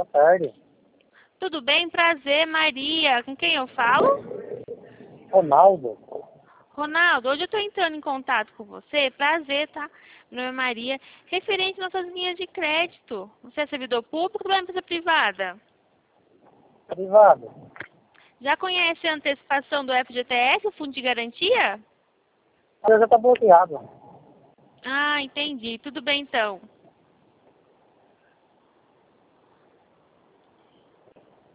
tarde. Tudo bem? Prazer, Maria. Com quem eu falo? Ronaldo. Ronaldo, hoje eu estou entrando em contato com você. Prazer, tá? Meu nome é Maria. Referente às nossas linhas de crédito. Você é servidor público ou é empresa privada? Privado. Já conhece a antecipação do FGTS, o Fundo de Garantia? Ela já está bloqueado. Ah, entendi. Tudo bem, então.